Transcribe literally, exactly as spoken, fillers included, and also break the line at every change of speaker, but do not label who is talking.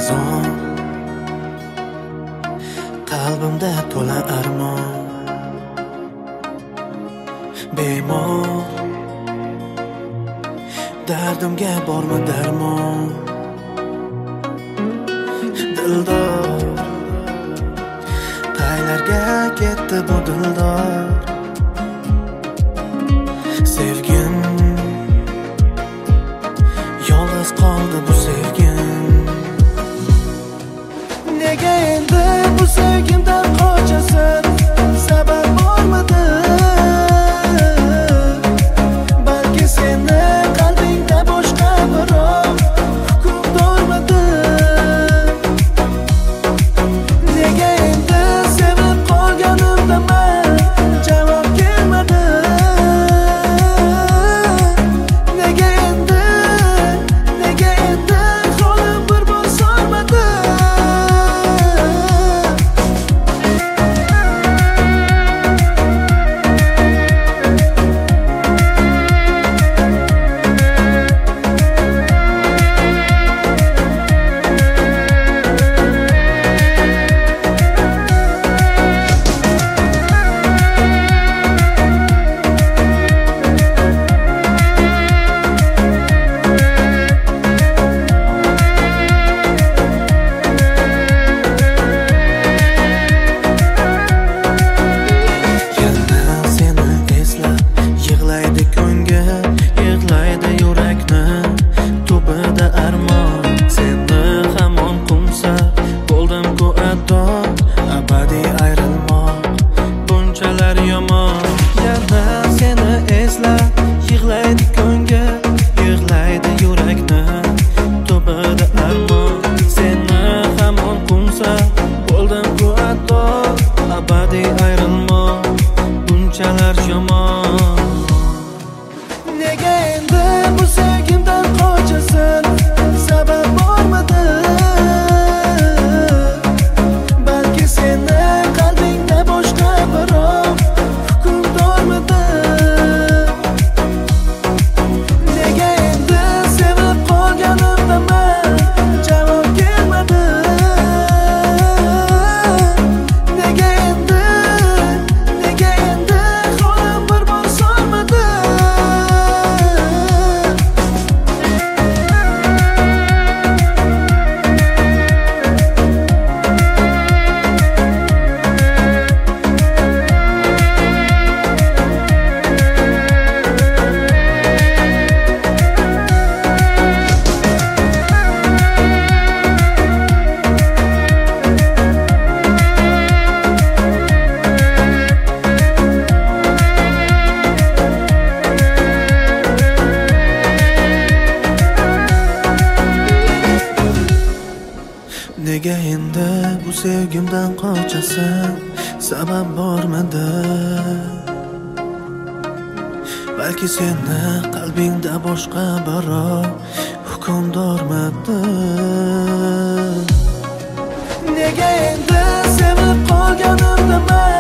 xazon, qalbimda to'la armon. Bemor dardimga bormi darmon. Dildor qaylarga ketdi bu dildor. Sevgim yolg'iz qoldi bu sevgim. Nega endi bu sevgimdan qochasan? Sabab bormidi? Balki seni qalbingda boshqa birov hukmdormidi? Nega endi sevib qolganimda men javob kelmadi? Nega endi, nega endi qo'lim bir bor solmadi? Yig'laydi ko'ngil, yig'laydi yurakni, tubida armon. Seni hamon qo'msab bo'ldim-ku hatto, abadiy ayrilmoq bunchalar yomon. Nega endi bu sevgimdan qochasan? Sabab bormidi? Balki seni qalbingda boshqa birov hukmdormidi? Nega endi bu sevgimdan qochasan? Sabab bormidi? Balki seni qalbingda boshqa birov hukmdormidi? Nega endi sevib qolganimda men